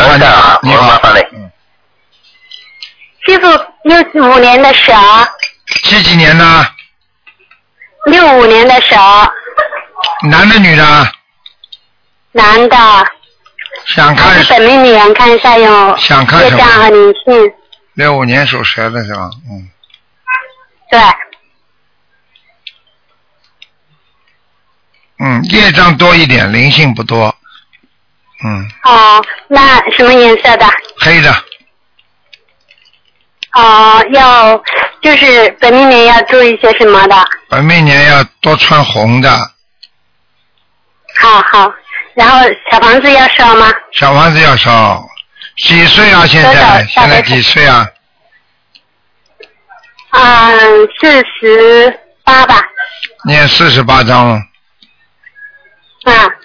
好，你好，你好， 麻烦嘞。 师傅，65年的蛇。 几几年的 ？65年的蛇。 男的女的？ 男的。 想看？ 还是本命年，看一下有想看什么？ 业障和灵性。 65年属蛇的是吧？ 对。 业障多一点，灵性不多。 哦，那什么颜色的？ 黑的。 哦，就是本命年要注意些什么的？ 本命年要多穿红的。 好，然后小房子要烧吗？ 小房子要烧。几岁啊？现在几岁啊 ？48吧。 念48章。